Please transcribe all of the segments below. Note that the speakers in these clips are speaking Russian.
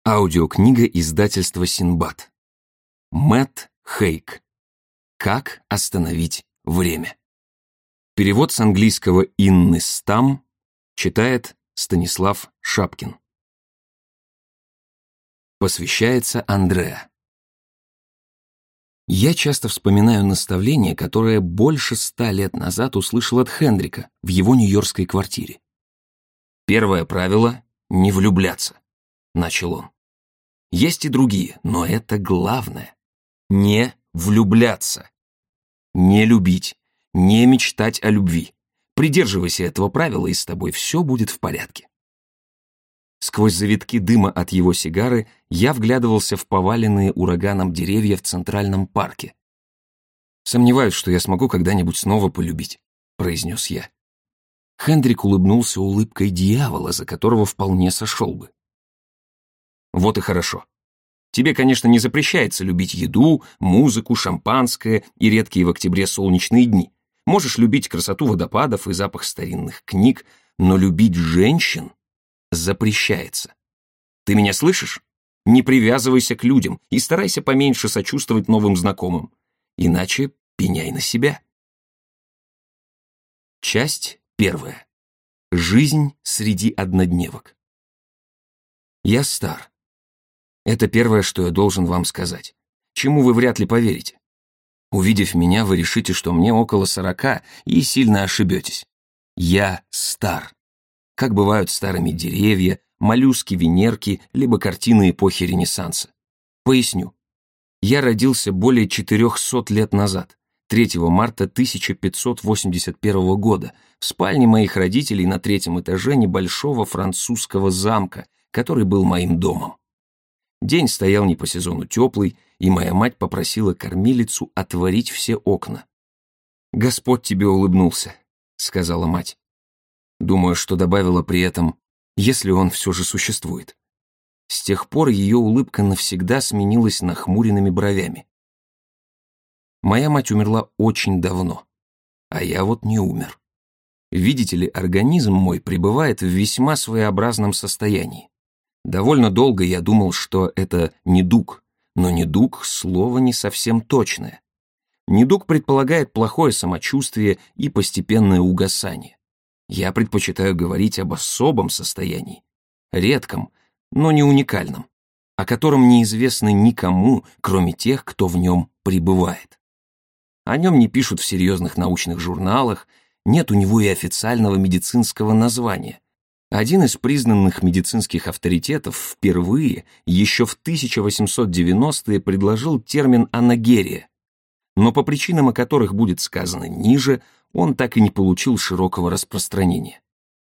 Аудиокнига издательства Синдбад. Мэтт Хейг. Как остановить время. Перевод с английского Инны Стам. Читает Станислав Шапкин. Посвящается Андреа. Я часто вспоминаю наставление, которое больше 100 лет назад услышал от Хендрика в его нью-йоркской квартире. «Первое правило — не влюбляться», — начал он. «Есть и другие, но это главное. Не влюбляться. Не любить, не мечтать о любви. Придерживайся этого правила, и с тобой все будет в порядке». Сквозь завитки дыма от его сигары я вглядывался в поваленные ураганом деревья в Центральном парке. «Сомневаюсь, что я смогу когда-нибудь снова полюбить», — произнес я. Хендрик улыбнулся улыбкой дьявола, за которого вполне сошел бы. «Вот и хорошо. Тебе, конечно, не запрещается любить еду, музыку, шампанское и редкие в октябре солнечные дни. Можешь любить красоту водопадов и запах старинных книг, но любить женщин запрещается. Ты меня слышишь? Не привязывайся к людям и старайся поменьше сочувствовать новым знакомым, иначе пеняй на себя». Часть 1. Жизнь среди однодневок. Я стар. Это первое, что я должен вам сказать, чему вы вряд ли поверите. Увидев меня, вы решите, что мне около 40, и сильно ошибетесь. Я стар. Как бывают старыми деревья, моллюски-венерки, либо картины эпохи Ренессанса. Поясню. Я родился более 400 лет назад, 3 марта 1581 года, в спальне моих родителей на 3-м этаже небольшого французского замка, который был моим домом. День стоял не по сезону теплый, и моя мать попросила кормилицу отворить все окна. «Господь тебе улыбнулся», — сказала мать. Думаю, что добавила при этом, если он все же существует. С тех пор ее улыбка навсегда сменилась нахмуренными бровями. Моя мать умерла очень давно, а я вот не умер. Видите ли, организм мой пребывает в весьма своеобразном состоянии. Довольно долго я думал, что это недуг, но недуг — слово не совсем точное. Недуг предполагает плохое самочувствие и постепенное угасание. Я предпочитаю говорить об особом состоянии, редком, но не уникальном, о котором неизвестно никому, кроме тех, кто в нем пребывает. О нем не пишут в серьезных научных журналах, нет у него и официального медицинского названия. Один из признанных медицинских авторитетов впервые, еще в 1890-е, предложил термин «анагерия», но по причинам, о которых будет сказано ниже, он так и не получил широкого распространения.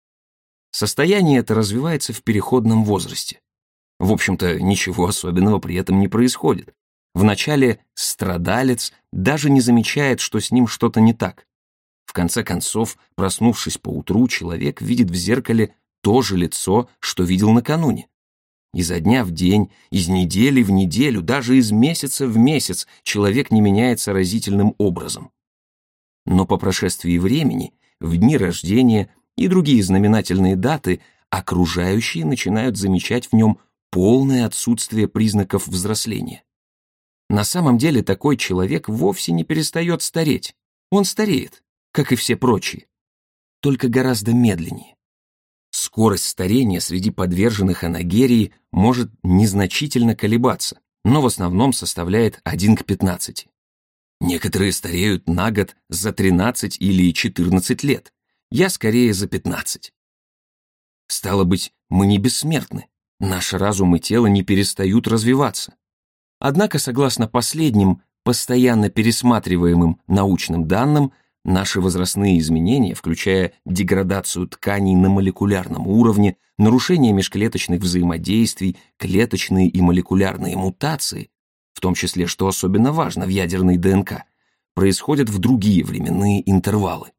Состояние это развивается в переходном возрасте. В общем-то, ничего особенного при этом не происходит. Вначале страдалец даже не замечает, что с ним что-то не так. В конце концов, проснувшись поутру, человек видит в зеркале то же лицо, что видел накануне. Изо дня в день, из недели в неделю, даже из месяца в месяц человек не меняется разительным образом. Но по прошествии времени, в дни рождения и другие знаменательные даты, окружающие начинают замечать в нем полное отсутствие признаков взросления. На самом деле такой человек вовсе не перестает стареть. Он стареет, как и все прочие, только гораздо медленнее. Скорость старения среди подверженных анагерии может незначительно колебаться, но в основном составляет 1 к 15. Некоторые стареют на год за 13 или 14 лет, я скорее за 15. Стало быть, мы не бессмертны, наш разум и тело не перестают развиваться. Однако, согласно последним, постоянно пересматриваемым научным данным, наши возрастные изменения, включая деградацию тканей на молекулярном уровне, нарушение межклеточных взаимодействий, клеточные и молекулярные мутации, в том числе, что особенно важно в ядерной ДНК, происходят в другие временные интервалы.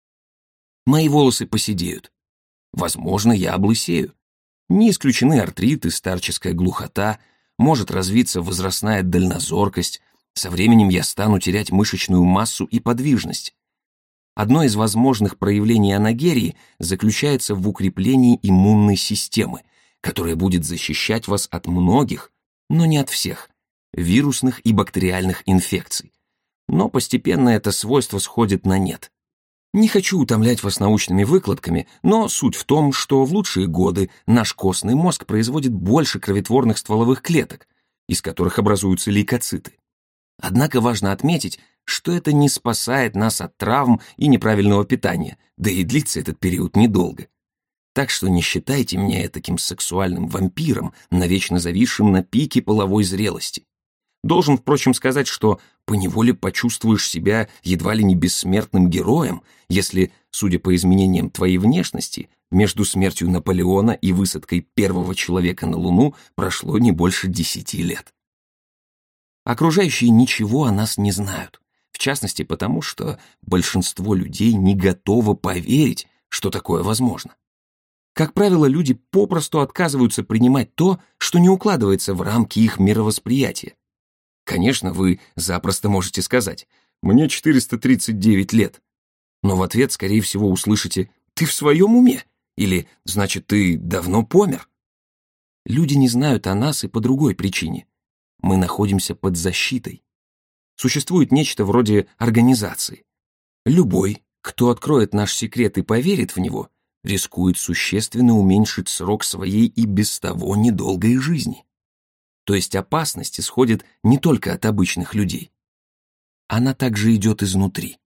Мои волосы поседеют. Возможно, я облысею. Не исключены артрит и старческая глухота, может развиться возрастная дальнозоркость, со временем я стану терять мышечную массу и подвижность. Одно из возможных проявлений анагерии заключается в укреплении иммунной системы, которое будет защищать вас от многих, но не от всех, вирусных и бактериальных инфекций. Но постепенно это свойство сходит на нет. Не хочу утомлять вас научными выкладками, но суть в том, что в лучшие годы наш костный мозг производит больше кроветворных стволовых клеток, из которых образуются лейкоциты. Однако важно отметить, что это не спасает нас от травм и неправильного питания, да и длится этот период недолго. Так что не считайте меня таким сексуальным вампиром, навечно зависшим на пике половой зрелости. Должен, впрочем, сказать, что поневоле почувствуешь себя едва ли не бессмертным героем, если, судя по изменениям твоей внешности, между смертью Наполеона и высадкой первого человека на Луну прошло не больше 10 лет. Окружающие ничего о нас не знают, в частности потому, что большинство людей не готово поверить, что такое возможно. Как правило, люди попросту отказываются принимать то, что не укладывается в рамки их мировосприятия. Конечно, вы запросто можете сказать «мне 439 лет», но в ответ, скорее всего, услышите «ты в своем уме?» или «значит, ты давно помер». Люди не знают о нас и по другой причине. Мы находимся под защитой. Существует нечто вроде организации. Любой, кто откроет наш секрет и поверит в него, рискует существенно уменьшить срок своей и без того недолгой жизни. То есть опасность исходит не только от обычных людей. Она также идет изнутри.